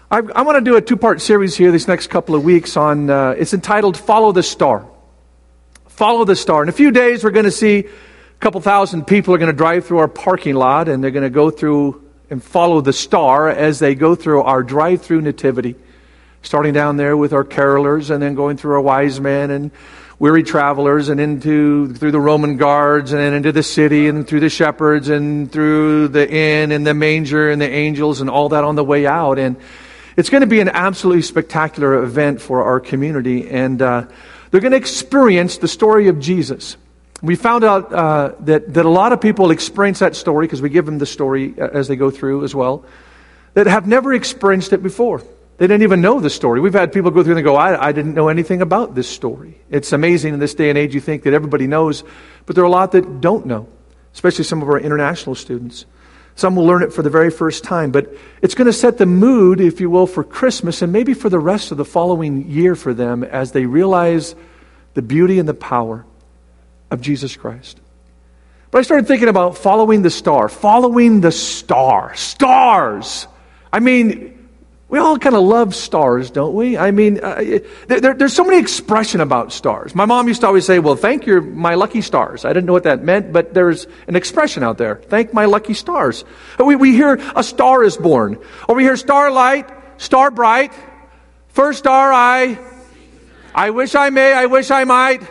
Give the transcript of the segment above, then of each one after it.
I want to do a two-part series here these next couple of weeks on, it's entitled Follow the Star. Follow the Star. In a few days, we're going to see a couple thousand people are going to drive through our parking lot, and they're going to go through and follow the star as they go through our drive-through nativity, starting down there with our carolers, and then going through our wise men and weary travelers, and through the Roman guards, and then into the city, and through the shepherds, and through the inn, and the manger, and the angels, and all that on the way out. And it's going to be an absolutely spectacular event for our community, and they're going to experience the story of Jesus. We found out that a lot of people experience that story, because we give them the story as they go through as well, that have never experienced it before. They didn't even know the story. We've had people go through and go, I didn't know anything about this story. It's amazing in this day and age you think that everybody knows, but there are a lot that don't know, especially some of our international students. Some will learn it for the very first time, but it's going to set the mood, if you will, for Christmas and maybe for the rest of the following year for them as they realize the beauty and the power of Jesus Christ. But I started thinking about following the star. Following the star. Stars! I mean, we all kind of love stars, don't we? I mean, there's so many expression about stars. My mom used to always say, well, thank my lucky stars. I didn't know what that meant, but there's an expression out there. Thank my lucky stars. We hear a star is born. Or we hear starlight, star bright, first star I wish I may, I wish I might.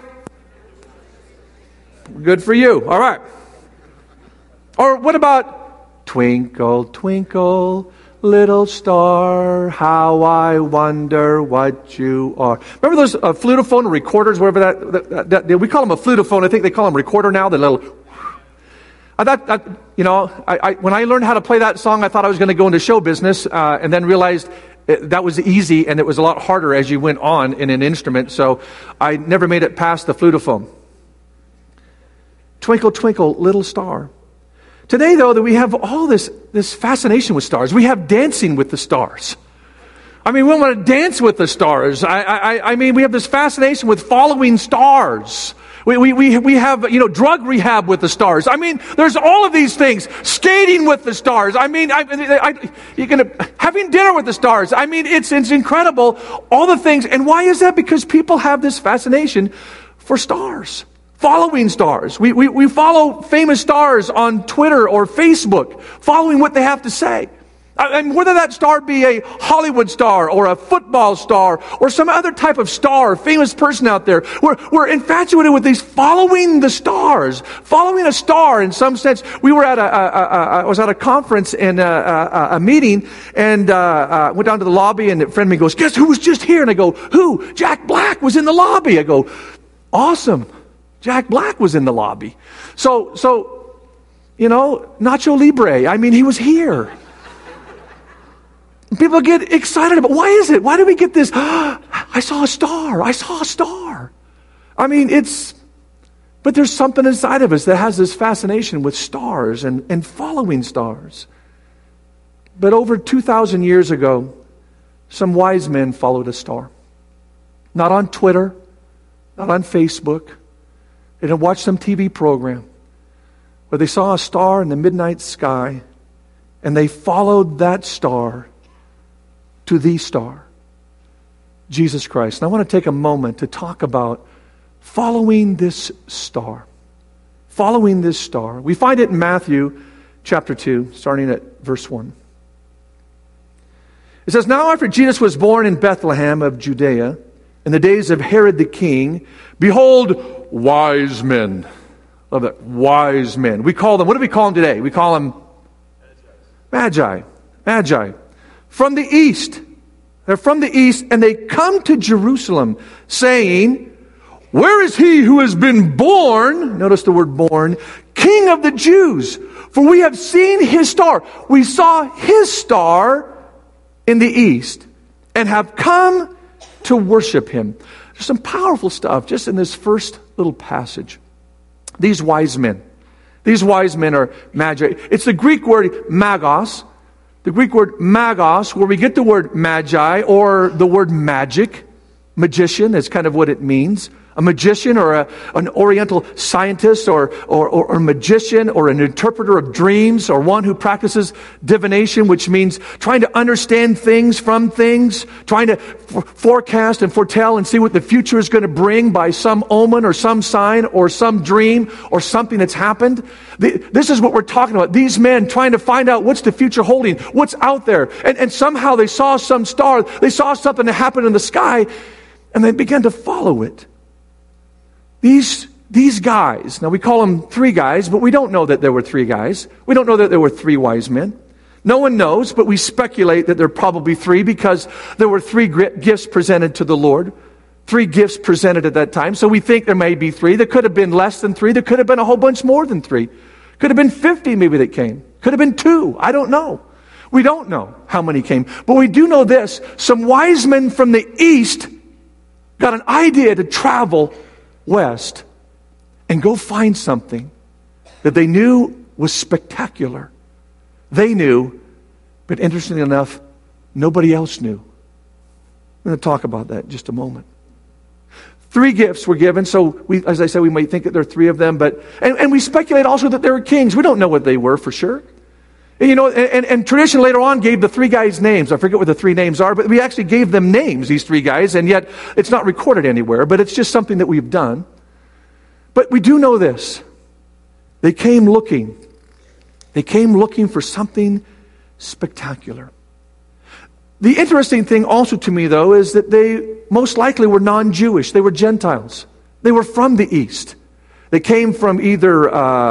Good for you. All right. Or what about twinkle, twinkle, little star, how I wonder what you are. Remember those flutophone recorders, whatever that we call them a flutophone. I think they call them recorder now, the little... I thought, when I learned how to play that song, I thought I was going to go into show business, and then realized that was easy, and it was a lot harder as you went on in an instrument, so I never made it past the flutophone. Twinkle, twinkle, little star. Today, though, that we have all this fascination with stars. We have dancing with the stars. I mean, we want to dance with the stars. I mean, we have this fascination with following stars. We have, drug rehab with the stars. I mean, there's all of these things. Skating with the stars. I mean, having dinner with the stars. I mean, it's incredible. All the things. And why is that? Because people have this fascination for stars. Following stars. We follow famous stars on Twitter or Facebook, following what they have to say. And whether that star be a Hollywood star or a football star or some other type of star, famous person out there, we're infatuated with these following the stars. Following a star in some sense. We were I was at a conference and a meeting, and went down to the lobby, and a friend of mine goes, guess who was just here? And I go, who? Jack Black was in the lobby. I go, awesome. Jack Black was in the lobby. So, Nacho Libre, I mean, he was here. People get excited about, why is it? Why do we get this? I saw a star. I saw a star. I mean, but there's something inside of us that has this fascination with stars and following stars. But over 2,000 years ago, some wise men followed a star. Not on Twitter, not on Facebook. They had watched some TV program where they saw a star in the midnight sky, and they followed that star to the star, Jesus Christ. And I want to take a moment to talk about following this star. Following this star. We find it in Matthew chapter 2, starting at verse 1. It says, now after Jesus was born in Bethlehem of Judea, in the days of Herod the king, behold, wise men. Love that. Wise men. We call them, what do we call them today? We call them Magi. Magi. From the east. They're from the east, and they come to Jerusalem, saying, where is he who has been born, notice the word born, King of the Jews? For we have seen his star. We saw his star in the east, and have come to worship him. There's some powerful stuff just in this first little passage. These wise men are magi. It's the Greek word magos. The Greek word magos, where we get the word magi or the word magic, magician, is kind of what it means. a magician or an oriental scientist or a magician or an interpreter of dreams or one who practices divination, which means trying to understand things from things, trying to forecast and foretell and see what the future is going to bring by some omen or some sign or some dream or something that's happened. This is what we're talking about. These men trying to find out what's the future holding, what's out there. And somehow they saw some star, they saw something that happened in the sky, and they began to follow it. These guys, now we call them three guys, but we don't know that there were three guys. We don't know that there were three wise men. No one knows, but we speculate that there are probably three because there were three gifts presented to the Lord. Three gifts presented at that time. So we think there may be three. There could have been less than three. There could have been a whole bunch more than three. Could have been 50 maybe that came. Could have been 2. I don't know. We don't know how many came. But we do know this. Some wise men from the east got an idea to travel west and go find something that they knew was spectacular. They knew, but interestingly enough, nobody else knew. I'm going to talk about that in just a moment. 3 gifts were given, so as I said, we might think that there are 3 of them, but and we speculate also that they were kings. We don't know what they were for sure. And tradition later on gave the 3 guys names. I forget what the 3 names are, but we actually gave them names, these 3 guys, and yet it's not recorded anywhere, but it's just something that we've done. But we do know this. They came looking. They came looking for something spectacular. The interesting thing also to me, though, is that they most likely were non-Jewish. They were Gentiles. They were from the East. They came from either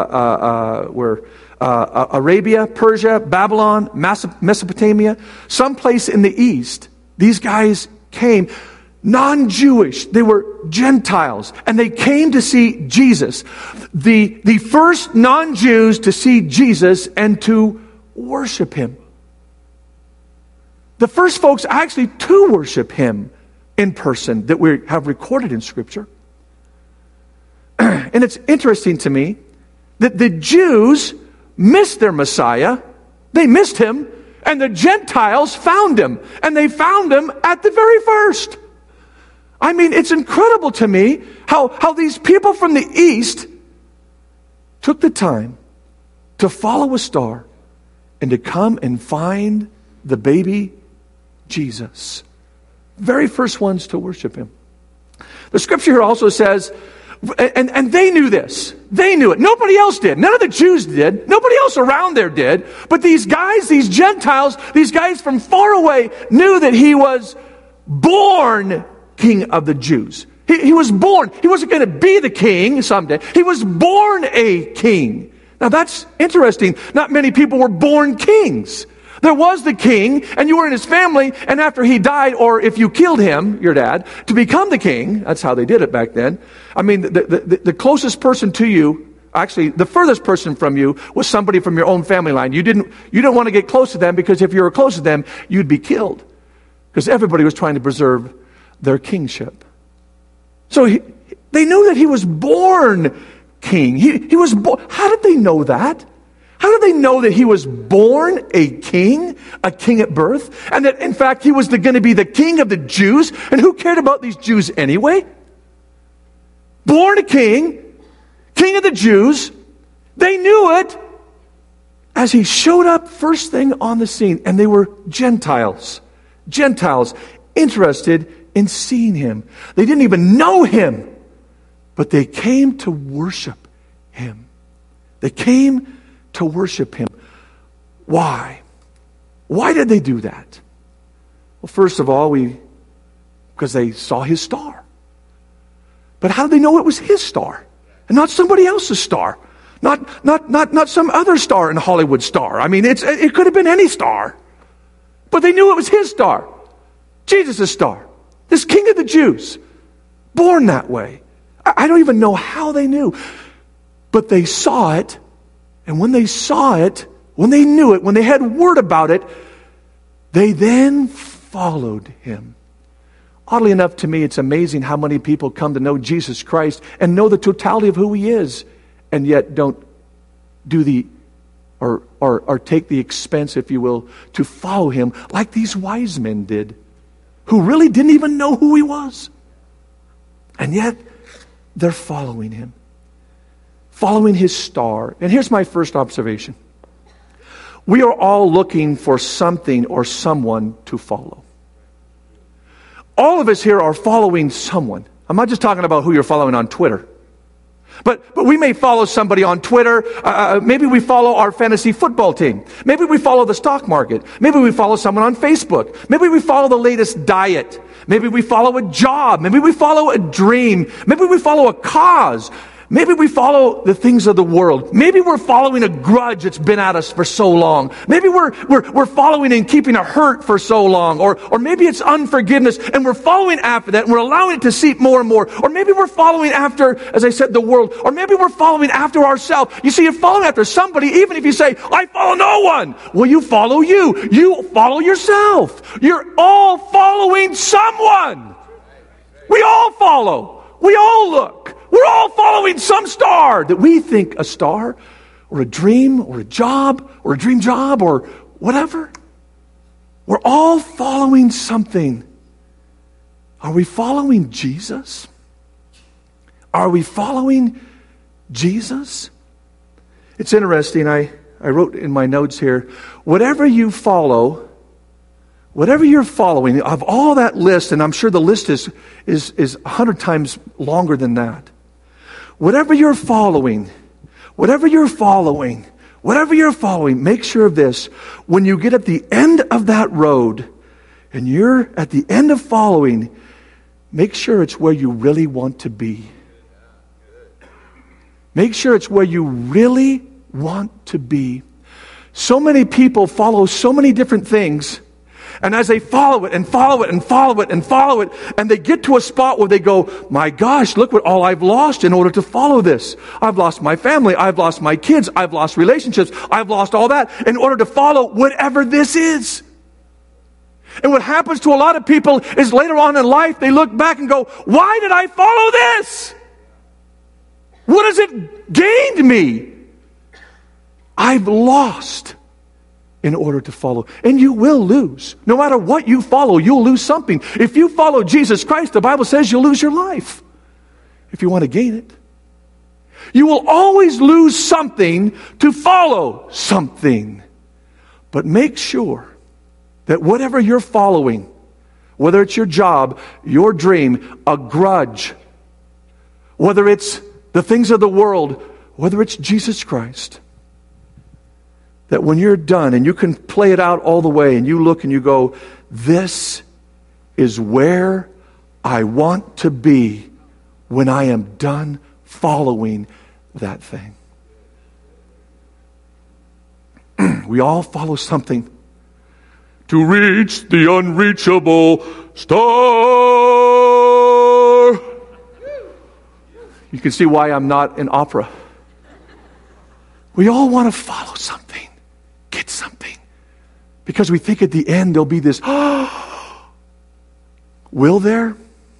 Arabia, Persia, Babylon, Mesopotamia, someplace in the East. These guys came non-Jewish. They were Gentiles. And they came to see Jesus. The first non-Jews to see Jesus and to worship Him. The first folks actually to worship Him in person that we have recorded in Scripture. And it's interesting to me that the Jews missed their Messiah. They missed Him. And the Gentiles found Him. And they found Him at the very first. I mean, it's incredible to me how these people from the East took the time to follow a star and to come and find the baby Jesus. Very first ones to worship Him. The Scripture here also says, and they knew this. They knew it. Nobody else did. None of the Jews did. Nobody else around there did. But these guys, these Gentiles, these guys from far away knew that He was born King of the Jews. He was born. He wasn't going to be the king someday. He was born a king. Now that's interesting. Not many people were born kings. There was the king, and you were in his family, and after he died, or if you killed him, your dad, to become the king, that's how they did it back then. I mean, the closest person to you, actually, the furthest person from you was somebody from your own family line. You didn't want to get close to them, because if you were close to them, you'd be killed. Because everybody was trying to preserve their kingship. So they knew that He was born king. He was born. How did they know that? How did they know that He was born a king at birth, and that in fact He was going to be the king of the Jews? And who cared about these Jews anyway? Born a king of the Jews. They knew it as He showed up first thing on the scene, and they were Gentiles interested in seeing Him. They didn't even know Him, but they came to worship Him. They came to worship Him. Why? Why did they do that? Well, first of all, because they saw His star. But how did they know it was His star and not somebody else's star? Not some other star in Hollywood star. I mean, it could have been any star. But they knew it was His star. Jesus' star. This King of the Jews. Born that way. I don't even know how they knew. But they saw it. And when they saw it, when they knew it, when they had word about it, they then followed Him. Oddly enough, to me, it's amazing how many people come to know Jesus Christ and know the totality of who He is, and yet don't do or take the expense, if you will, to follow Him like these wise men did, who really didn't even know who He was. And yet, They're following him. Following his star. And here's my first observation. We are all looking for something or someone to follow. All of us here are following someone. I'm not just talking about who you're following on Twitter. But we may follow somebody on Twitter. Maybe we follow our fantasy football team. Maybe we follow the stock market. Maybe we follow someone on Facebook. Maybe we follow the latest diet. Maybe we follow a job. Maybe we follow a dream. Maybe we follow a cause. Maybe we follow the things of the world. Maybe we're following a grudge that's been at us for so long. Maybe we're following and keeping a hurt for so long. Or maybe it's unforgiveness and we're following after that and we're allowing it to seep more and more. Or maybe we're following after, as I said, the world. Or maybe we're following after ourselves. You see, you're following after somebody even if you say, I follow no one. Well, you follow you. You follow yourself. You're all following someone. We all follow. We all look. We're all following some star that we think a star or a dream or a job or a dream job or whatever. We're all following something. Are we following Jesus? Are we following Jesus? It's interesting. I wrote in my notes here, whatever you follow, whatever you're following, of all that list, and I'm sure the list is 100 times longer than that. Whatever you're following, make sure of this. When you get at the end of that road, and you're at the end of following, make sure it's where you really want to be. Make sure it's where you really want to be. So many people follow so many different things. And as they follow it and follow it and follow it and follow it, and they get to a spot where they go, my gosh, look what all I've lost in order to follow this. I've lost my family. I've lost my kids. I've lost relationships. I've lost all that in order to follow whatever this is. And what happens to a lot of people is later on in life, they look back and go, why did I follow this? What has it gained me? I've lost in order to follow. And you will lose. No matter what you follow, you'll lose something. If you follow Jesus Christ, the Bible says you'll lose your life if you want to gain it. You will always lose something to follow something. But make sure that whatever you're following, whether it's your job, your dream, a grudge, whether it's the things of the world, whether it's Jesus Christ, that when you're done and you can play it out all the way and you look and you go, this is where I want to be when I am done following that thing. We all follow something to reach the unreachable star. You can see why I'm not in opera. We all want to follow something. Get something. Because we think at the end there'll be this, will there?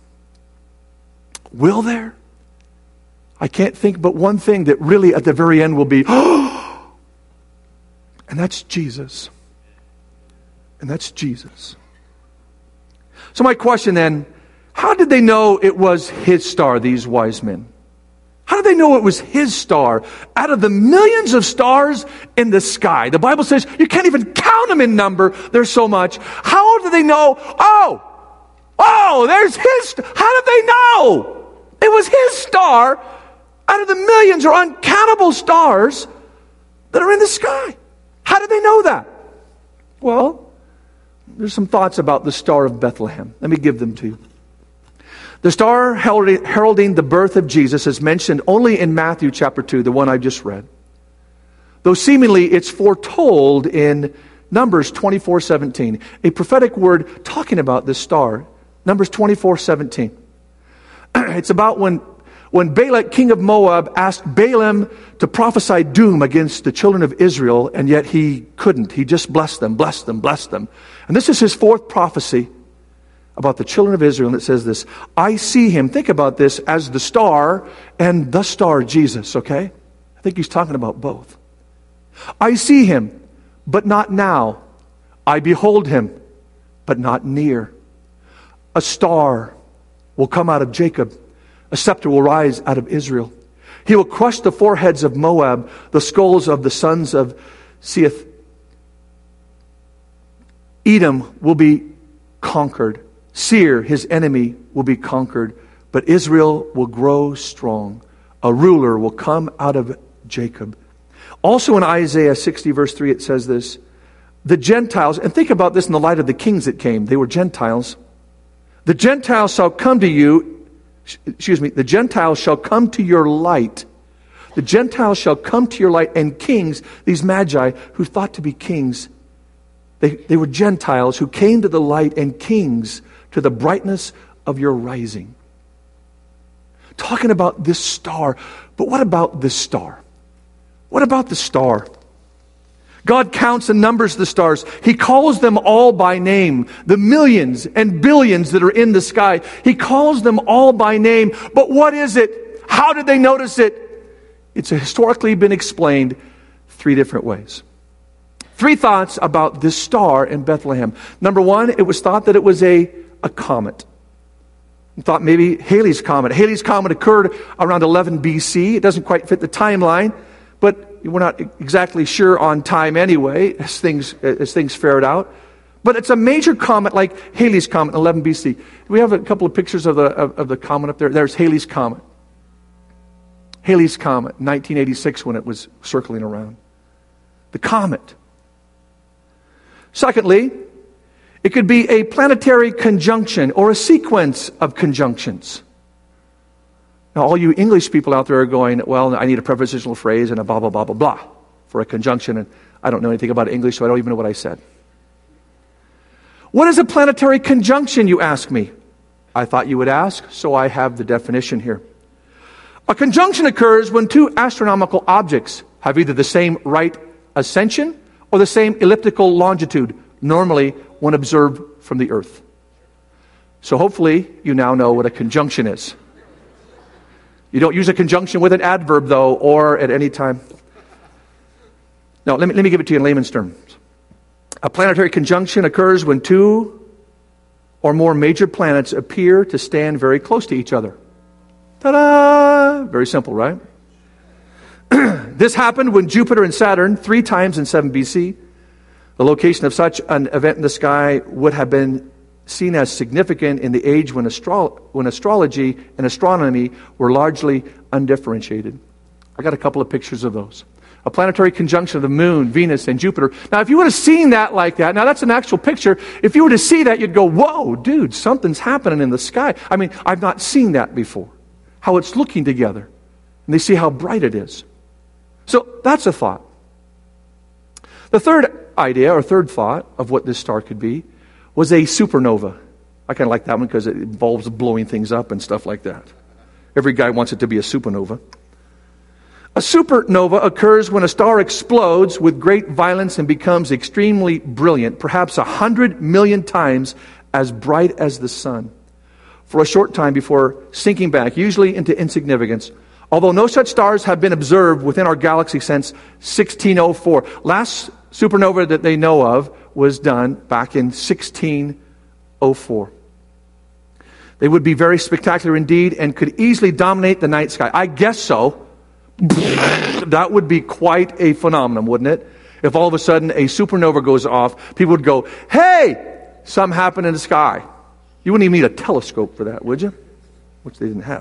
Will there? I can't think but one thing that really at the very end will be, and that's Jesus. And that's Jesus. So my question then, how did they know it was his star, these wise men? How did they know it was his star? Out of the millions of stars in the sky, the Bible says you can't even count them in number. There's so much. How did they know? Oh, there's his. How did they know? It was his star out of the millions or uncountable stars that are in the sky. How did they know that? Well, there's some thoughts about the Star of Bethlehem. Let me give them to you. The star heralding the birth of Jesus is mentioned only in Matthew chapter 2, the one I just read. Though seemingly it's foretold in Numbers 24:17, a prophetic word talking about this star. Numbers 24:17. It's about when Balak, king of Moab, asked Balaam to prophesy doom against the children of Israel, and yet he couldn't. He just blessed them. And this is his fourth prophecy about the children of Israel, and it says this, I see him, think about this, as the star and the star Jesus, okay? I think he's talking about both. I see him, but not now. I behold him, but not near. A star will come out of Jacob, A scepter will rise out of Israel. He will crush the foreheads of Moab, the skulls of the sons of Seith. Edom will be conquered. Seir, his enemy, will be conquered. But Israel will grow strong. A ruler will come out of Jacob. Also in Isaiah 60 verse 3 it says this. The Gentiles, and think about this in the light of the kings that came. They were Gentiles. The Gentiles shall come to you. The Gentiles shall come to your light. The Gentiles shall come to your light, and kings, these magi who thought to be kings, they were Gentiles who came to the light, and kings to the brightness of your rising. Talking about this star. But what about this star? What about the star? God counts and numbers the stars. He calls them all by name. The millions and billions that are in the sky. He calls them all by name. But what is it? How did they notice it? It's historically been explained 3 different ways. 3 thoughts about this star in Bethlehem. Number 1, it was thought that it was a comet. We thought maybe Halley's Comet. Halley's Comet occurred around 11 BC. It doesn't quite fit the timeline, but we're not exactly sure on time anyway, as things fared out. But it's a major comet like Halley's Comet, 11 BC. We have a couple of pictures of the comet up there. There's Halley's Comet. Halley's Comet, 1986 when it was circling around. The comet. Secondly, it could be a planetary conjunction or a sequence of conjunctions. Now, all you English people out there are going, well, I need a prepositional phrase and a blah, blah, blah, blah, blah for a conjunction. And I don't know anything about English, so I don't even know what I said. What is a planetary conjunction, you ask me? I thought you would ask, so I have the definition here. A conjunction occurs when 2 astronomical objects have either the same right ascension or the same elliptical longitude, normally when observed from the Earth. So hopefully you now know what a conjunction is. You don't use a conjunction with an adverb, though, or at any time. Now, let me give it to you in layman's terms. A planetary conjunction occurs when 2 or more major planets appear to stand very close to each other. Ta-da! Very simple, right? This happened when Jupiter and Saturn, 3 times in 7 BC. The location of such an event in the sky would have been seen as significant in the age when astrology and astronomy were largely undifferentiated. I got a couple of pictures of those. A planetary conjunction of the moon, Venus, and Jupiter. Now, if you would have seen that like that, now that's an actual picture. If you were to see that, you'd go, whoa, dude, something's happening in the sky. I mean, I've not seen that before. How it's looking together. And they see how bright it is. So that's a thought. The third idea, or third thought of what this star could be, was a supernova. I kind of like that one because it involves blowing things up and stuff like that. Every guy wants it to be a supernova. A supernova occurs when a star explodes with great violence and becomes extremely brilliant, perhaps 100 million times as bright as the sun, for a short time before sinking back, usually into insignificance. Although no such stars have been observed within our galaxy since 1604. Last supernova that they know of was done back in 1604. They would be very spectacular indeed and could easily dominate the night sky. I guess so. That would be quite a phenomenon, wouldn't it? If all of a sudden a supernova goes off, people would go, hey, something happened in the sky. You wouldn't even need a telescope for that, would you? Which they didn't have.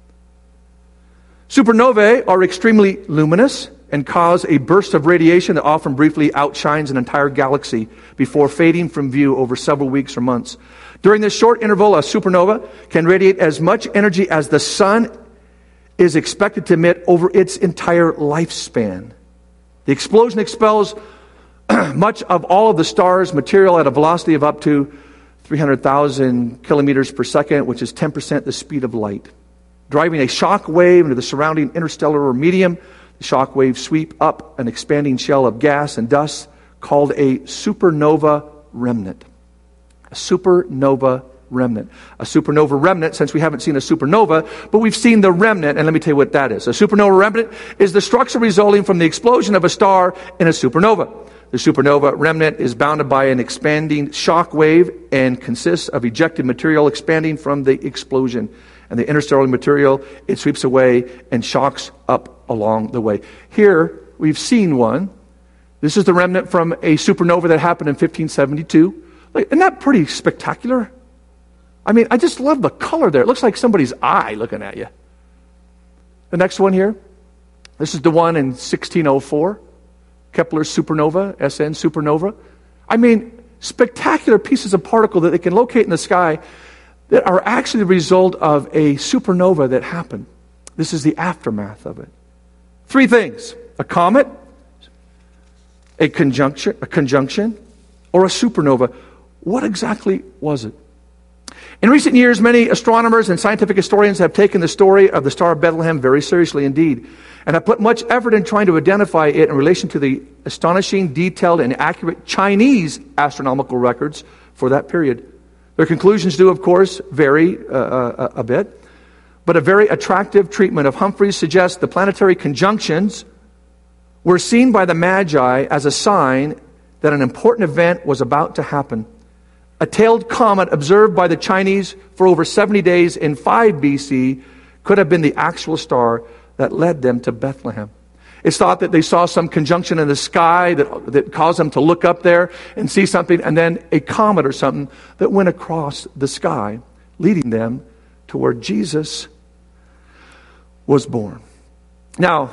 Supernovae are extremely luminous and cause a burst of radiation that often briefly outshines an entire galaxy before fading from view over several weeks or months. During this short interval, a supernova can radiate as much energy as the sun is expected to emit over its entire lifespan. The explosion expels much of all of the star's material at a velocity of up to 300,000 kilometers per second, which is 10% the speed of light. Driving a shock wave into the surrounding interstellar medium, the shock waves sweep up an expanding shell of gas and dust called a supernova remnant. A supernova remnant. A supernova remnant, since we haven't seen a supernova, but we've seen the remnant, and let me tell you what that is. A supernova remnant is the structure resulting from the explosion of a star in a supernova. The supernova remnant is bounded by an expanding shock wave and consists of ejected material expanding from the explosion. And the interstellar material, it sweeps away and shocks up along the way. Here, we've seen one. This is the remnant from a supernova that happened in 1572. Isn't that pretty spectacular? I mean, I just love the color there. It looks like somebody's eye looking at you. The next one here, this is the one in 1604. Kepler's supernova, SN supernova. I mean, spectacular pieces of particle that they can locate in the sky that are actually the result of a supernova that happened. This is the aftermath of it. 3 things: a comet, a conjunction, or a supernova. What exactly was it? In recent years, many astronomers and scientific historians have taken the story of the Star of Bethlehem very seriously indeed, and have put much effort in trying to identify it in relation to the astonishing, detailed, and accurate Chinese astronomical records for that period. Their conclusions do, of course, vary a bit, but a very attractive treatment of Humphreys suggests the planetary conjunctions were seen by the Magi as a sign that an important event was about to happen. A tailed comet observed by the Chinese for over 70 days in 5 BC could have been the actual star that led them to Bethlehem. It's thought that they saw some conjunction in the sky that caused them to look up there and see something, and then a comet or something that went across the sky, leading them to where Jesus was born. Now,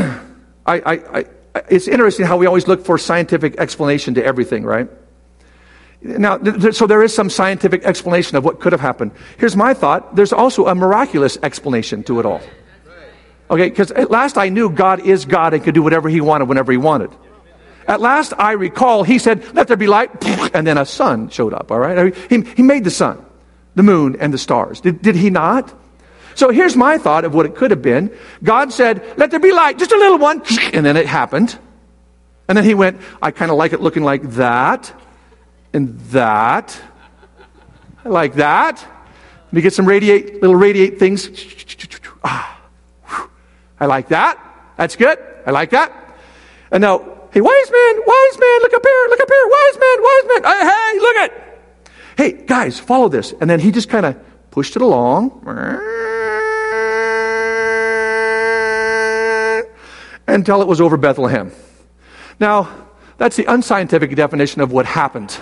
it's interesting how we always look for scientific explanation to everything, right? Now, so there is some scientific explanation of what could have happened. Here's my thought. There's also a miraculous explanation to it all. Okay, because at last I knew God is God and could do whatever He wanted whenever He wanted. At last I recall He said, "Let there be light," and then a sun showed up, all right? He made the sun, the moon, and the stars. Did He not? So here's my thought of what it could have been. God said, "Let there be light, just a little one," and then it happened. And then He went, "I kind of like it looking like that. And that. I like that. Let me get some little radiate things. I like that. That's good. I like that. And now, hey, wise man, look up here, wise man. Hey, look it. Hey, guys, follow this. And then he just kind of pushed it along until it was over Bethlehem. Now, that's the unscientific definition of what happened.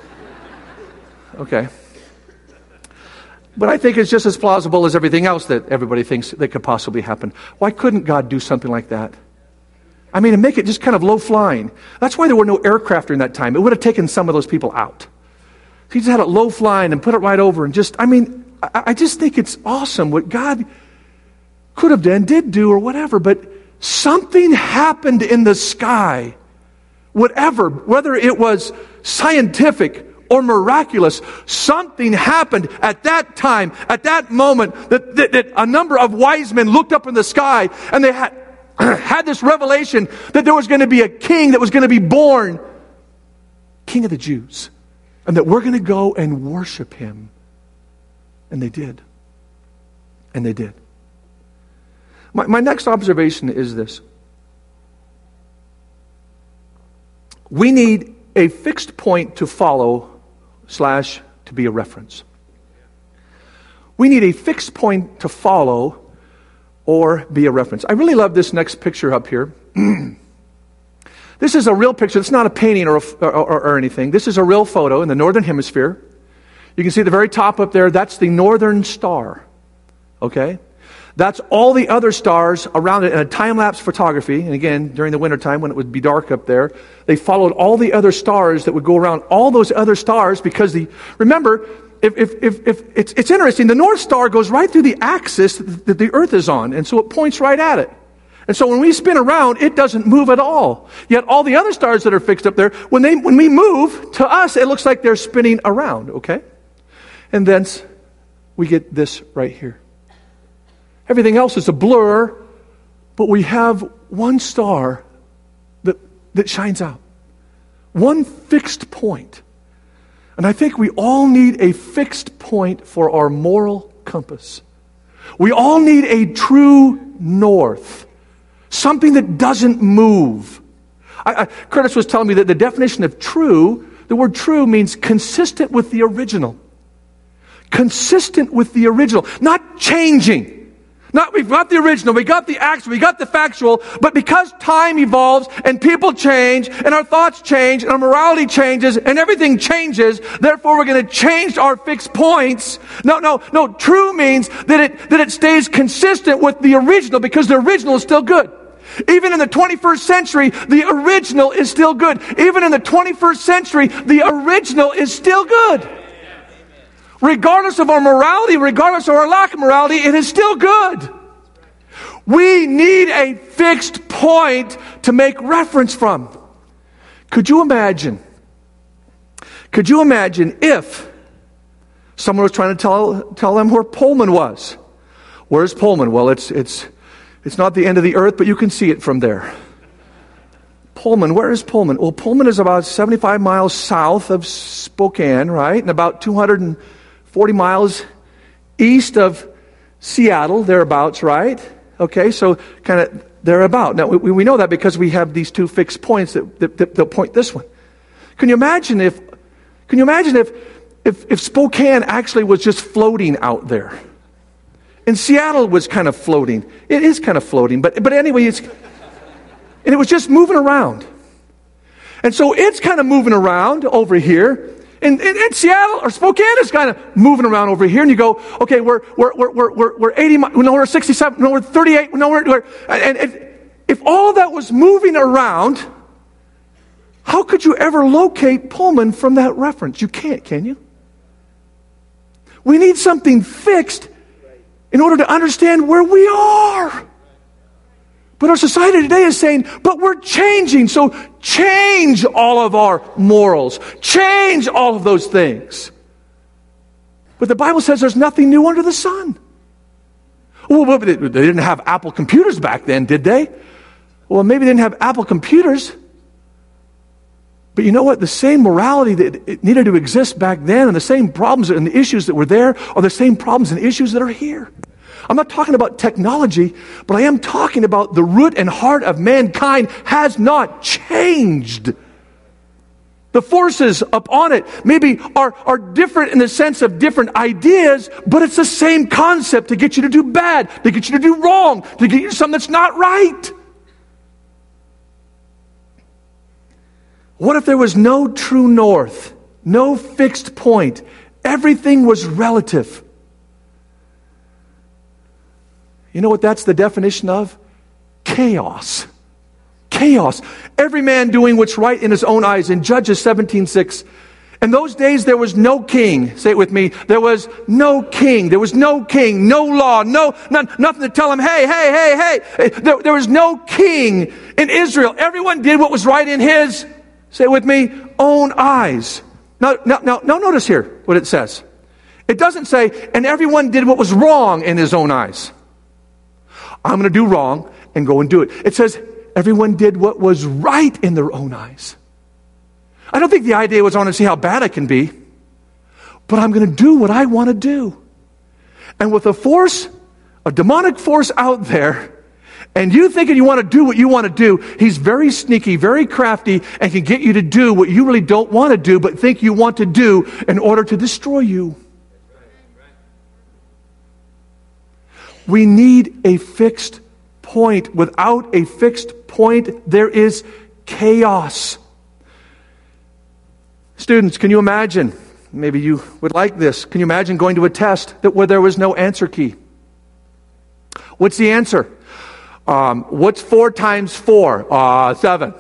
Okay. But I think it's just as plausible as everything else that everybody thinks that could possibly happen. Why couldn't God do something like that? I mean, and make it just kind of low flying. That's why there were no aircraft during that time. It would have taken some of those people out. He just had it low flying and put it right over and just, I just think it's awesome what God could have done, did do, or whatever. But something happened in the sky. Whatever, whether it was scientific or miraculous, something happened at that time, at that moment, that a number of wise men looked up in the sky and they had this revelation that there was going to be a king that was going to be born, King of the Jews, and that we're going to go and worship Him. And they did. And they did. My next observation is this. We need a fixed point to follow / to be a reference. We need a fixed point to follow or be a reference. I really love this next picture up here. This is a real picture. It's not a painting or anything. This is a real photo in the northern hemisphere. You can see the very top up there. That's the northern star. Okay? That's all the other stars around it in a time-lapse photography. And again, during the wintertime when it would be dark up there, they followed all the other stars that would go around all those other stars because remember, if it's interesting, the North Star goes right through the axis that the Earth is on, and so it points right at it. And so when we spin around, it doesn't move at all. Yet all the other stars that are fixed up there, when we move, to us, it looks like they're spinning around, okay? And then we get this right here. Everything else is a blur, but we have one star that shines out. One fixed point. And I think we all need a fixed point for our moral compass. We all need a true north. Something that doesn't move. Curtis was telling me that the definition of true, the word true means consistent with the original. Consistent with the original. Not changing. Not, we've got the original, we got the actual, we got the factual, but because time evolves and people change and our thoughts change and our morality changes and everything changes, therefore we're going to change our fixed points. No. True means that it stays consistent with the original because the original is still good. Even in the 21st century, the original is still good. Even in the 21st century, the original is still good. Regardless of our morality, regardless of our lack of morality, it is still good. We need a fixed point to make reference from. Could you imagine if someone was trying to tell them where Pullman was? Where's Pullman? Well, it's not the end of the earth, but you can see it from there. Pullman, where is Pullman? Well, Pullman is about 75 miles south of Spokane, right? And about 240 miles east of Seattle, thereabouts, right? Okay, so kind of thereabout. Now, we know that because we have these two fixed points that point this one. Can you imagine if Spokane actually was just floating out there? And Seattle was kind of floating. It is kind of floating, but anyway, and it was just moving around. And so it's kind of moving around over here. And Seattle or Spokane is kind of moving around over here, and you go, okay, we're 80, no, we're 67, no, we're 38, no, and if all of that was moving around, how could you ever locate Pullman from that reference? You can't, can you? We need something fixed in order to understand where we are. But our society today is saying, but we're changing, so change all of our morals. Change all of those things. But the Bible says there's nothing new under the sun. Well, they didn't have Apple computers back then, did they? Well, maybe they didn't have Apple computers. But you know what? The same morality that it needed to exist back then and the same problems and the issues that were there are the same problems and issues that are here. I'm not talking about technology, but I am talking about the root and heart of mankind has not changed. The forces upon it maybe are different in the sense of different ideas, but it's the same concept to get you to do bad, to get you to do wrong, to get you to something that's not right. What if there was no true north, no fixed point? Everything was relative. You know what that's the definition of? Chaos. Chaos. Every man doing what's right in his own eyes. In Judges 17:6. In those days there was no king. Say it with me. There was no king. There was no king, no law, nothing to tell him, hey. There was no king in Israel. Everyone did what was right in his, say it with me, own eyes. Now notice here what it says. It doesn't say, and everyone did what was wrong in his own eyes. I'm going to do wrong and go and do it. It says everyone did what was right in their own eyes. I don't think the idea was I want to see how bad I can be, but I'm going to do what I want to do. And with a demonic force out there, and you thinking you want to do what you want to do, he's very sneaky, very crafty, and can get you to do what you really don't want to do, but think you want to do in order to destroy you. We need a fixed point. Without a fixed point, there is chaos. Students, can you imagine? Maybe you would like this. Can you imagine going to a test where there was no answer key? What's the answer? What's 4 times 4? 7.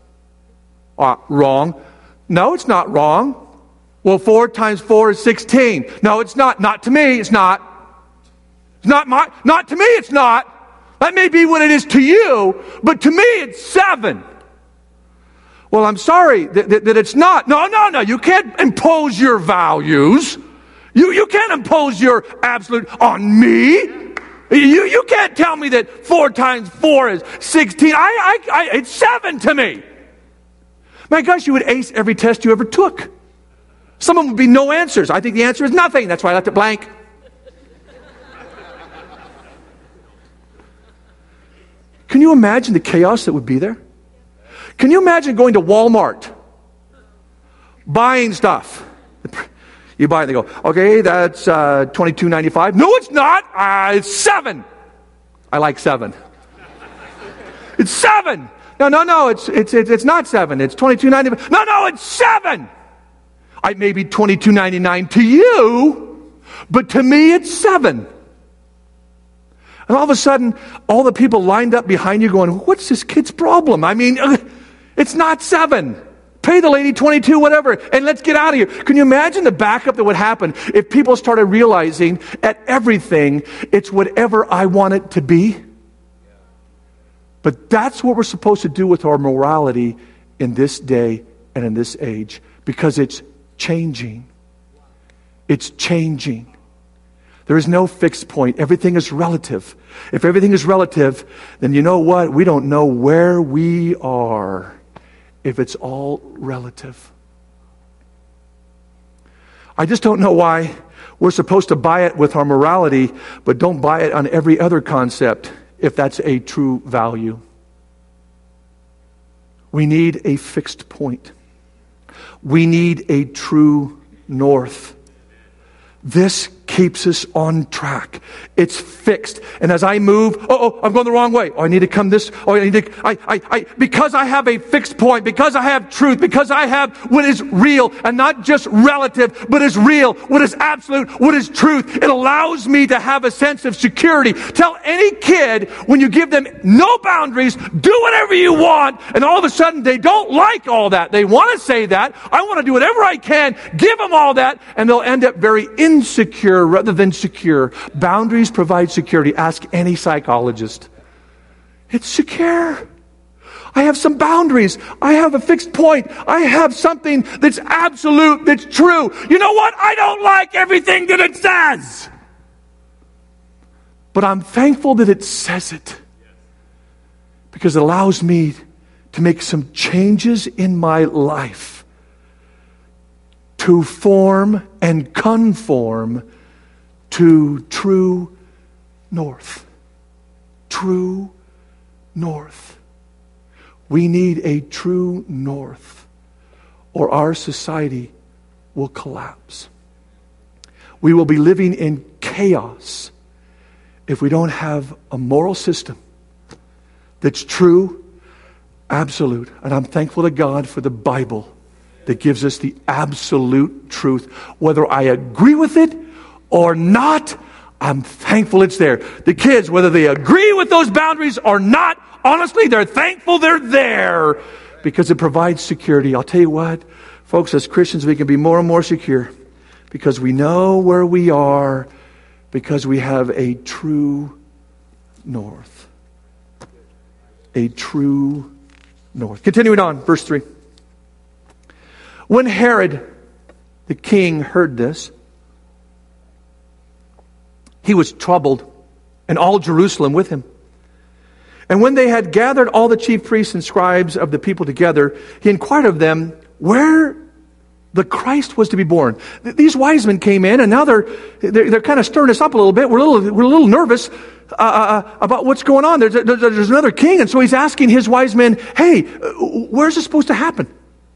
Wrong. No, it's not wrong. Well, 4 times 4 is 16. No, it's not. Not to me, it's not. Not to me, it's not. That may be what it is to you, but to me, it's 7. Well, I'm sorry that it's not. No. You can't impose your values. You can't impose your absolute on me. You can't tell me that 4 times 4 is 16. It's 7 to me. My gosh, you would ace every test you ever took. Some of them would be no answers. I think the answer is nothing. That's why I left it blank. Can you imagine the chaos that would be there? Can you imagine going to Walmart, buying stuff? You buy it, they go, okay, that's $22.95. No, it's not. It's $7. I like $7. It's $7. No, it's not $7. It's $22.95. No, it's $7. I may be $22.99 to you, but to me it's $7. And all of a sudden, all the people lined up behind you going, what's this kid's problem? I mean, it's not $7. Pay the lady $22, whatever, and let's get out of here. Can you imagine the backup that would happen if people started realizing at everything, it's whatever I want it to be? But that's what we're supposed to do with our morality in this day and in this age, because it's changing. It's changing. There is no fixed point. Everything is relative. If everything is relative, then you know what? We don't know where we are if it's all relative. I just don't know why we're supposed to buy it with our morality, but don't buy it on every other concept if that's a true value. We need a fixed point. We need a true north. This keeps us on track. It's fixed. And as I move, I'm going the wrong way. I need to come this. Because I have a fixed point, because I have truth, because I have what is real and not just relative, but is real, what is absolute, what is truth. It allows me to have a sense of security. Tell any kid when you give them no boundaries, do whatever you want, and all of a sudden they don't like all that. They want to say that. I want to do whatever I can, give them all that, and they'll end up very insecure rather than secure. Boundaries provide security. Ask any psychologist. It's secure. I have some boundaries. I have a fixed point. I have something that's absolute, that's true. You know what? I don't like everything that it says. But I'm thankful that it says it, because it allows me to make some changes in my life to form and conform to true north. True north. We need a true north, or our society will collapse. We will be living in chaos if we don't have a moral system that's true, absolute. And I'm thankful to God for the Bible that gives us the absolute truth. Whether I agree with it or not, I'm thankful it's there. The kids, whether they agree with those boundaries or not, honestly, they're thankful they're there because it provides security. I'll tell you what, folks, as Christians, we can be more and more secure because we know where we are, because we have a true north. A true north. Continuing on, verse 3. When Herod, the king, heard this, he was troubled, and all Jerusalem with him. And when they had gathered all the chief priests and scribes of the people together, he inquired of them where the Christ was to be born. These wise men came in, and now they're kind of stirring us up a little bit. We're a little nervous about what's going on. There's another king, and so he's asking his wise men, hey, where's this supposed to happen?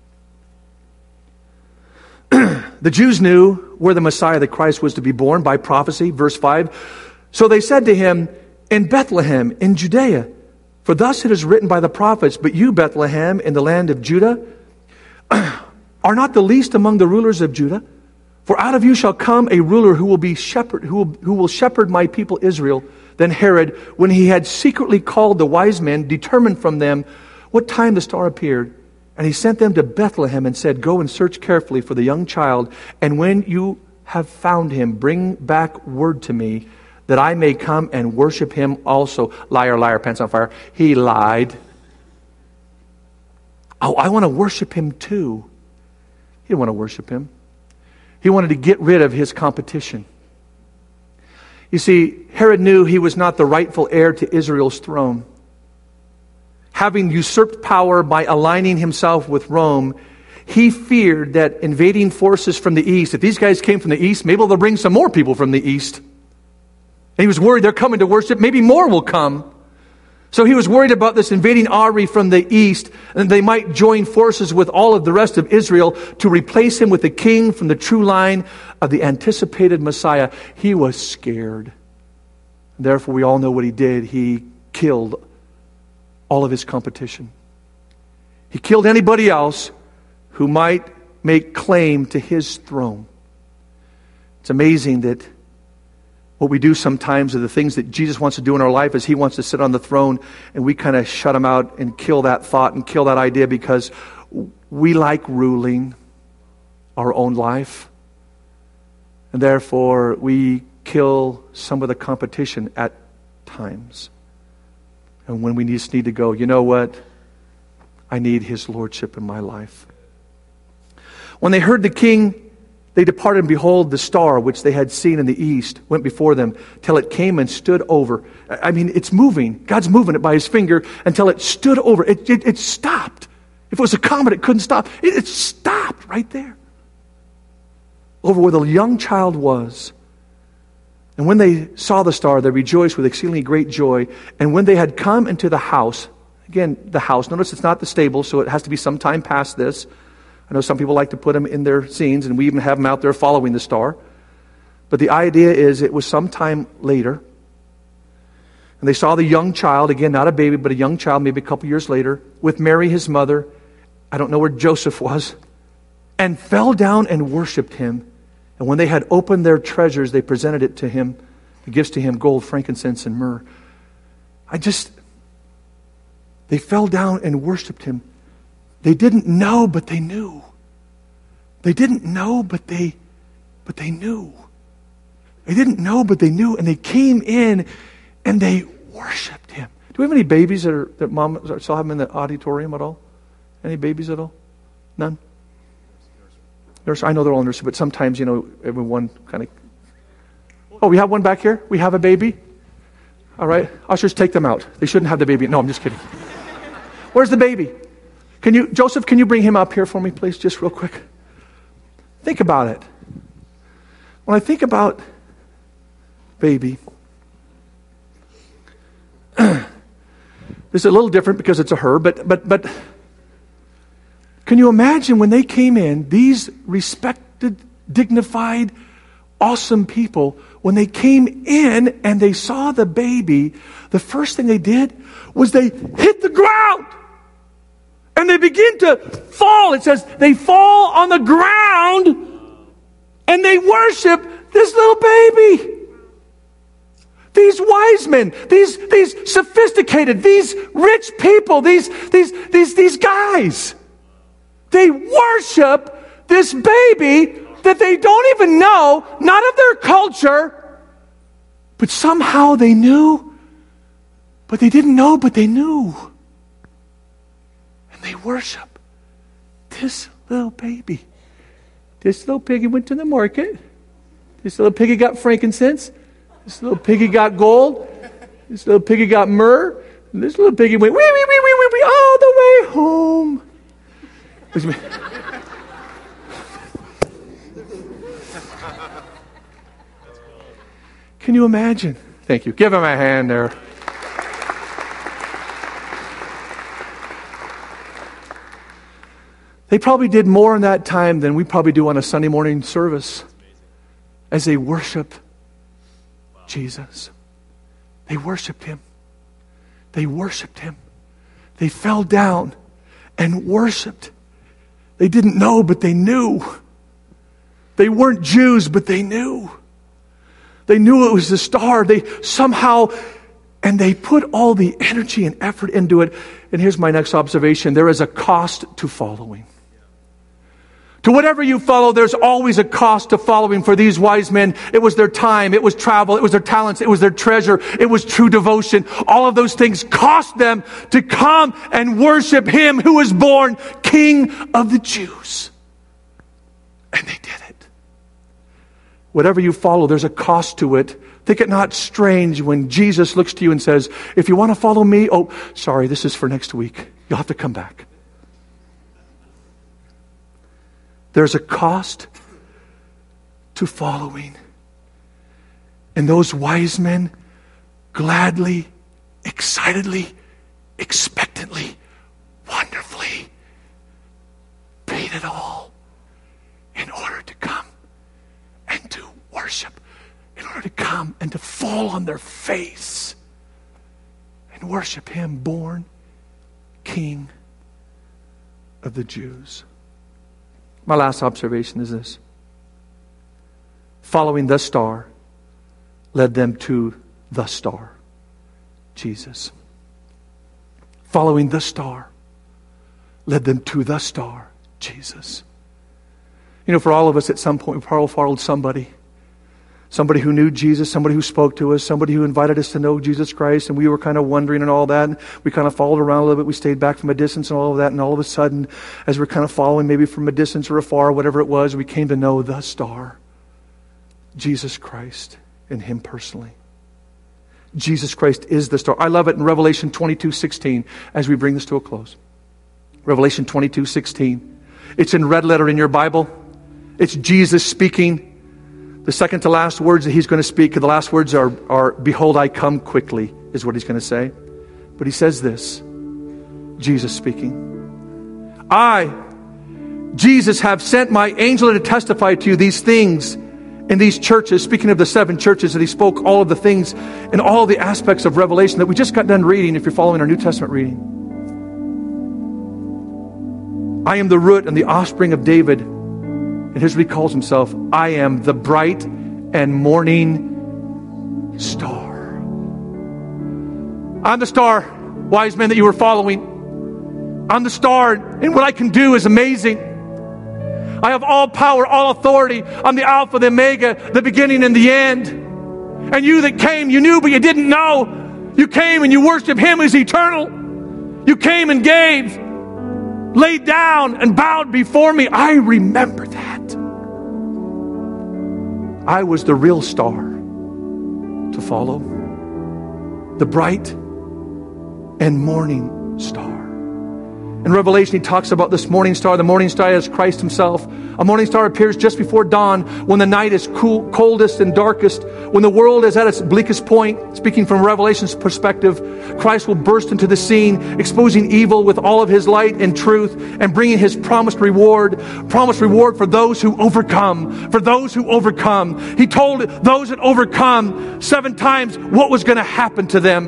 The Jews knew where the Messiah, the Christ, was to be born by prophecy. Verse 5. So they said to him, in Bethlehem, in Judea, for thus it is written by the prophets, but you, Bethlehem, in the land of Judah, are not the least among the rulers of Judah. For out of you shall come a ruler who will be shepherd, who will shepherd my people Israel. Then Herod, when he had secretly called the wise men, determined from them what time the star appeared. And he sent them to Bethlehem and said, go and search carefully for the young child, and when you have found him, bring back word to me, that I may come and worship him also. Liar, liar, pants on fire. He lied. Oh, I want to worship him too. He didn't want to worship him. He wanted to get rid of his competition. You see, Herod knew he was not the rightful heir to Israel's throne. Having usurped power by aligning himself with Rome, he feared that invading forces from the east, if these guys came from the east, maybe they'll bring some more people from the east. And he was worried they're coming to worship, maybe more will come. So he was worried about this invading army from the east, and they might join forces with all of the rest of Israel to replace him with the king from the true line of the anticipated Messiah. He was scared. Therefore, we all know what he did. He killed all of his competition. He killed anybody else who might make claim to his throne. It's amazing that what we do sometimes are the things that Jesus wants to do in our life is he wants to sit on the throne, and we kind of shut him out and kill that thought and kill that idea because we like ruling our own life. And therefore, we kill some of the competition at times. And when we just need to go, you know what? I need his lordship in my life. When they heard the king, they departed, and behold, the star which they had seen in the east went before them till it came and stood over. I mean, it's moving. God's moving it by his finger until it stood over. It stopped. If it was a comet, it couldn't stop. It stopped right there. Over where the young child was. And when they saw the star, they rejoiced with exceedingly great joy. And when they had come into the house, again, the house, notice it's not the stable, so it has to be some time past this. I know some people like to put them in their scenes, and we even have them out there following the star. But the idea is it was sometime later. And they saw the young child, again, not a baby, but a young child, maybe a couple years later, with Mary, his mother. I don't know where Joseph was. And fell down and worshipped him. And when they had opened their treasures, they presented it to him, the gifts to him, gold, frankincense, and myrrh. They fell down and worshipped him. They didn't know, but they knew. They didn't know, but they knew. They didn't know, but they knew. And they came in and they worshipped him. Do we have any babies that mom still have them in the auditorium at all? Any babies at all? None? I know they're all nursery, but sometimes, everyone kind of... Oh, we have one back here? We have a baby? All right. Ushers, take them out. They shouldn't have the baby. No, I'm just kidding. Where's the baby? Joseph, can you bring him up here for me, please, just real quick? Think about it. When I think about baby, this is a little different because it's a her, but can you imagine when they came in, these respected, dignified, awesome people, when they came in and they saw the baby, the first thing they did was they hit the ground. And they begin to fall. It says they fall on the ground and they worship this little baby. These wise men, these sophisticated, these rich people, these guys, they worship this baby that they don't even know, not of their culture, but somehow they knew, but they didn't know, but they knew. They worship this little baby. This little piggy went to the market. This little piggy got frankincense. This little piggy got gold. This little piggy got myrrh. And this little piggy went wee all the way home. Can you imagine? Thank you. Give him a hand there. They probably did more in that time than we probably do on a Sunday morning service as they worship Jesus. They worshiped him. They worshiped him. They fell down and worshiped. They didn't know, but they knew. They weren't Jews, but they knew. They knew it was the star. They somehow, and they put all the energy and effort into it. And here's my next observation. There is a cost to following. To whatever you follow, there's always a cost to following. For these wise men, it was their time, it was travel, it was their talents, it was their treasure, it was true devotion. All of those things cost them to come and worship him who was born King of the Jews. And they did it. Whatever you follow, there's a cost to it. Think it not strange when Jesus looks to you and says, if you want to follow me, oh, sorry, this is for next week. You'll have to come back. There's a cost to following. And those wise men gladly, excitedly expectantly, wonderfully paid it all in order to come and to worship, in order to come and to fall on their face and worship Him, born King of the Jews. My last observation is this. Following the star led them to the star, Jesus. Following the star led them to the star, Jesus. You know, for all of us at some point, we probably followed somebody who knew Jesus, somebody who spoke to us, somebody who invited us to know Jesus Christ, and we were kind of wondering and all that, and we kind of followed around a little bit. We stayed back from a distance and all of that, and all of a sudden, as we're kind of following maybe from a distance or afar, whatever it was, we came to know the star, Jesus Christ, and Him personally. Jesus Christ is the star. I love it in Revelation 22:16 as we bring this to a close. Revelation 22:16. It's in red letter in your Bible. It's Jesus speaking. The second to last words that He's going to speak, the last words are "Behold, I come quickly," is what He's going to say. But He says this, Jesus speaking. I, Jesus, have sent my angel to testify to you these things in these churches, speaking of the 7 churches, that He spoke all of the things and all the aspects of Revelation that we just got done reading, if you're following our New Testament reading. I am the root and the offspring of David. And here's what He calls Himself. I am the bright and morning star. I'm the star, wise men, that you were following. I'm the star, and what I can do is amazing. I have all power, all authority. I'm the Alpha, the Omega, the beginning and the end. And you that came, you knew but you didn't know. You came and you worshiped Him who's eternal. You came and gave, laid down and bowed before me. I remember that. I was the real star to follow. The bright and morning star. In Revelation, He talks about this morning star. The morning star is Christ Himself. A morning star appears just before dawn, when the night is coldest and darkest, when the world is at its bleakest point. Speaking from Revelation's perspective, Christ will burst into the scene, exposing evil with all of His light and truth, and bringing His promised reward for those who overcome. For those who overcome. He told those that overcome 7 times what was going to happen to them.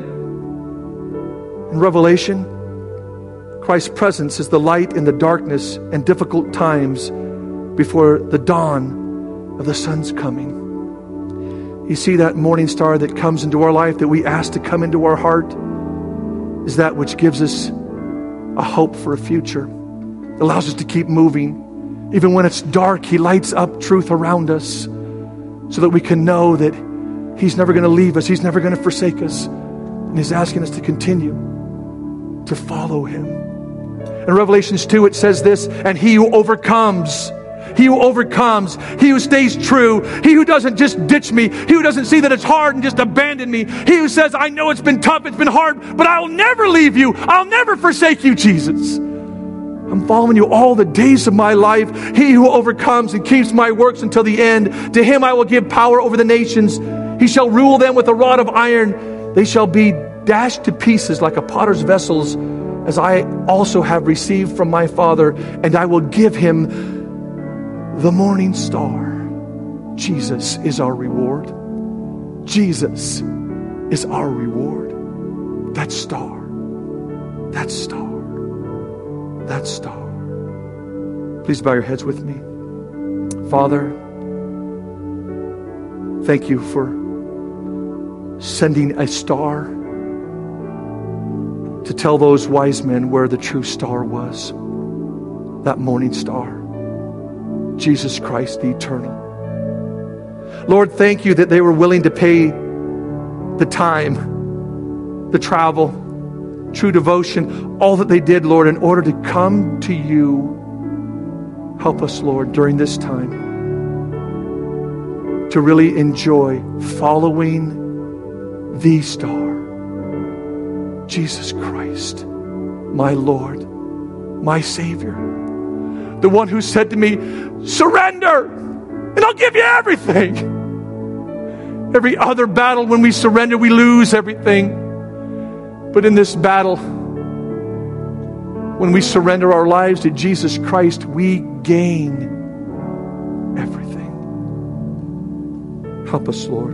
In Revelation, Christ's presence is the light in the darkness and difficult times before the dawn of the sun's coming. You see, that morning star that comes into our life, that we ask to come into our heart, is that which gives us a hope for a future. It allows us to keep moving. Even when it's dark, He lights up truth around us so that we can know that He's never going to leave us. He's never going to forsake us. And He's asking us to continue to follow Him. In Revelations 2, it says this, and he who overcomes, he who stays true, he who doesn't just ditch me, he who doesn't see that it's hard and just abandon me, he who says, I know it's been tough, it's been hard, but I'll never leave you, I'll never forsake you, Jesus. I'm following you all the days of my life. He who overcomes and keeps my works until the end, to him I will give power over the nations. He shall rule them with a rod of iron. They shall be dashed to pieces like a potter's vessels, as I also have received from my Father, and I will give him the morning star. Jesus is our reward. Jesus is our reward. That star. That star. That star. Please bow your heads with me. Father, thank you for sending a star to tell those wise men where the true star was. That morning star. Jesus Christ, the eternal. Lord, thank you that they were willing to pay the time, the travel, true devotion, all that they did, Lord, in order to come to you. Help us, Lord, during this time to really enjoy following the star, Jesus Christ, my Lord, my Savior, the one who said to me, surrender, and I'll give you everything. Every other battle, when we surrender, we lose everything. But in this battle, When we surrender our lives to Jesus Christ, we gain everything. Help us, Lord.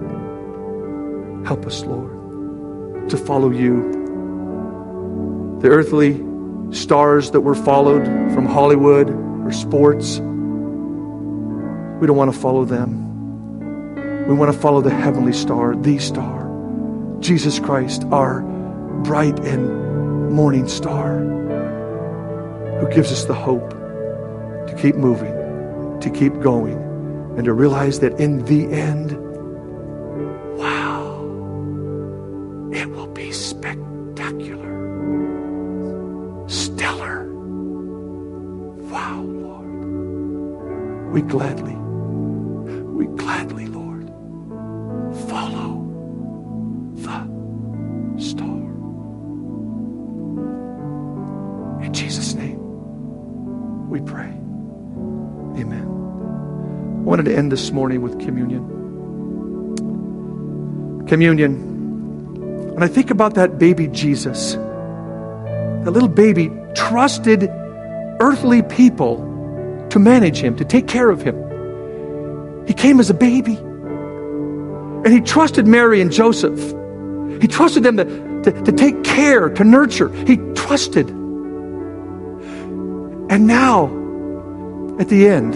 Help us, Lord, to follow you. The earthly stars that were followed from Hollywood or sports, we don't want to follow them. We want to follow the heavenly star, the star, Jesus Christ, our bright and morning star, who gives us the hope to keep moving, to keep going, and to realize that in the end, wow, it will be spectacular, stellar. Wow, Lord. We gladly, Lord, follow the star. In Jesus' name, we pray. Amen. I wanted to end this morning with communion. Communion. When I think about that baby Jesus, that little baby trusted earthly people to manage him, to take care of him. He came as a baby. And he trusted Mary and Joseph. He trusted them to take care, to nurture. He trusted. And now, at the end,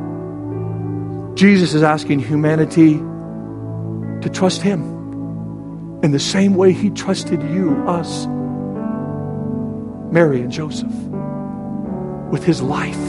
Jesus is asking humanity to trust him in the same way he trusted you, us, Mary and Joseph, with his life.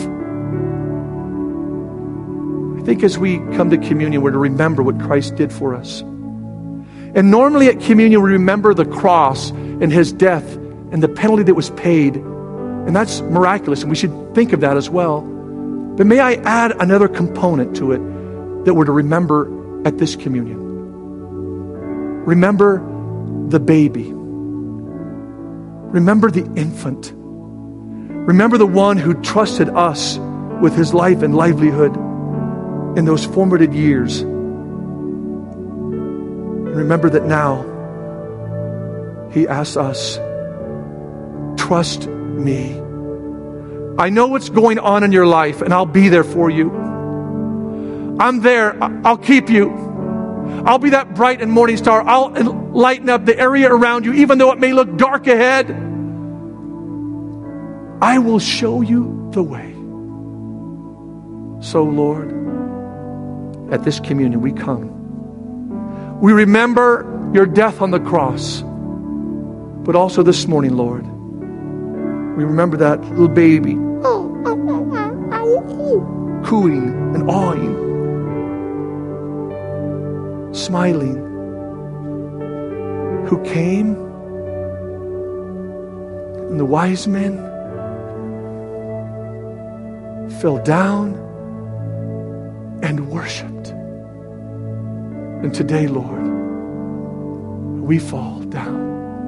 I think as we come to communion, we're to remember what Christ did for us. And normally at communion, we remember the cross and his death and the penalty that was paid. And that's miraculous, and we should think of that as well. But may I add another component to it that we're to remember at this communion. Remember the baby. Remember the infant. Remember the one who trusted us with his life and livelihood in those formative years. And remember that now he asks us, trust me. I know what's going on in your life, and I'll be there for you. I'm there. I'll keep you. I'll be that bright and morning star. I'll lighten up the area around you, even though it may look dark ahead. I will show you the way. So, Lord, at this communion, we come. We remember your death on the cross. But also this morning, Lord, we remember that little baby cooing and awing, smiling, who came, and the wise men fell down and worshiped. And today, Lord, we fall down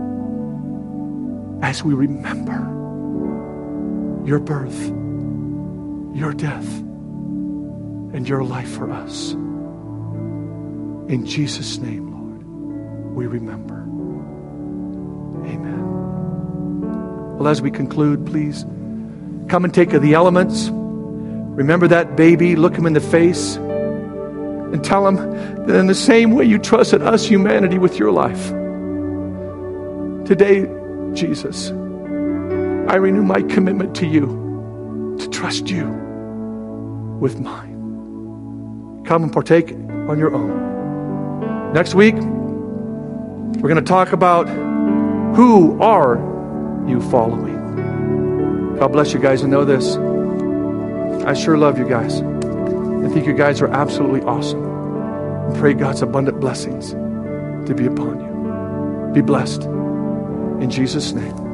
as we remember your birth, your death, and your life for us. In Jesus' name, Lord, we remember. Amen. Well, as we conclude, please come and take of the elements. Remember that baby, look him in the face, and tell him that in the same way you trusted us, humanity, with your life, today, Jesus, I renew my commitment to you, to trust you with mine. Come and partake on your own. Next week, we're going to talk about who are you following. God bless you guys, and know this. I sure love you guys. I think you guys are absolutely awesome. And pray God's abundant blessings to be upon you. Be blessed. In Jesus' name.